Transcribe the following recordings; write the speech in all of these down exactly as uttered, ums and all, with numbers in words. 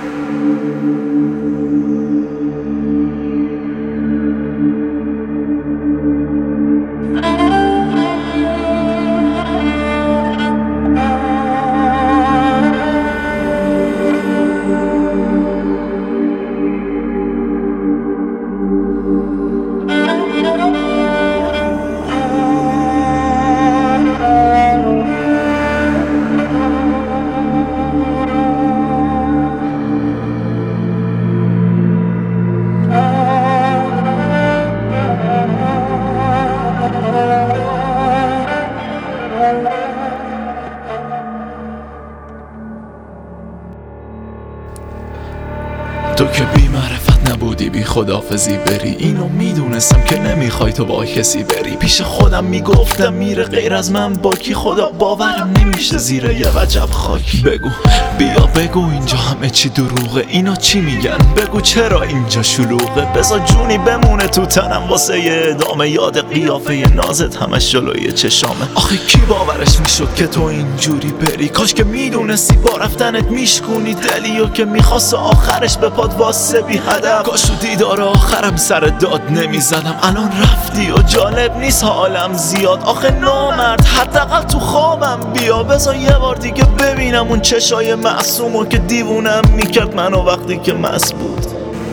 تو که بی معرفت نبودی بی خداحافظی بری، اینو میدونستم که نمیخوای تو با کسی بری. پیش خودم میگفتم میره غیر از من با کی، خدا باورم نمیشه زیر یه وجب خاکی. بگو بیا بگو اینجا همه چی دروغه، اینا چی میگن؟ بگو چرا اینجا شلوغه؟ بذار جونی بمونه تو تنم واسه یه ادامه، یاد قیافه نازت همش جلوی چشامه. آخه کی باورش میشد که تو اینجوری بری؟ کاش که میدونستی با رفتنت میشکونی دلیو که میخواست آخرش به پاد واسه بی هدف. کاش تو دیدار آخرم سر داد نمیزدم، الان رفتی و جالب نیست حالم زیاد. آخه نامرد حداقل تو خوابم بیا، بذار یه بار دیگه ببینم اون چشای معصومو که دیوونم میکرد منو وقتی که مست بود.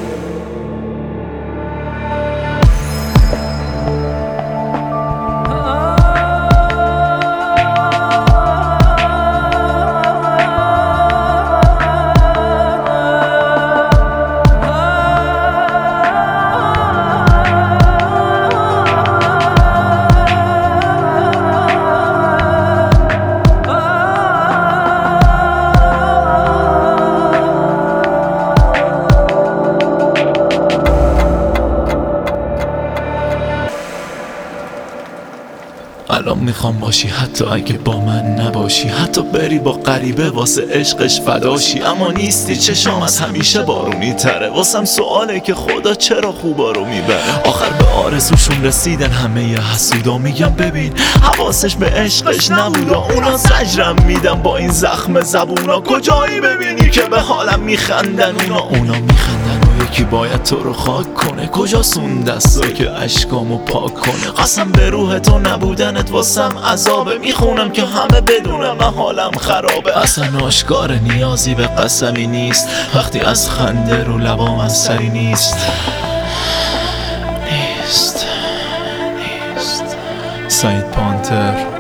الان میخوام باشی حتی اگه با من نباشی، حتی بری با غریبه واسه عشقش فداشی. اما نیستی چشام از همیشه بارونی تره، واسم سواله که خدا چرا خوبا رو میبره. آخر به آرزوشون رسیدن همه ی حسودا، میگم ببین حواسش به عشقش نبودا. اونا زجرم میدن با این زخم زبونا، کجایی ببینی که به حالم میخندن اونا. اونا میخندن و یکی باید تو رو خاک کنه، کجاست اون دستا که اشکامو پاک کنه؟ قسم به روح تو نبودنت واسم عذابه، میخونم که همه بدونم من حالم خرابه. اصلا آشکار نیازی به قسمی نیست وقتی از خنده رو لبام از سری نیست. نیست نیست سعید پانتر.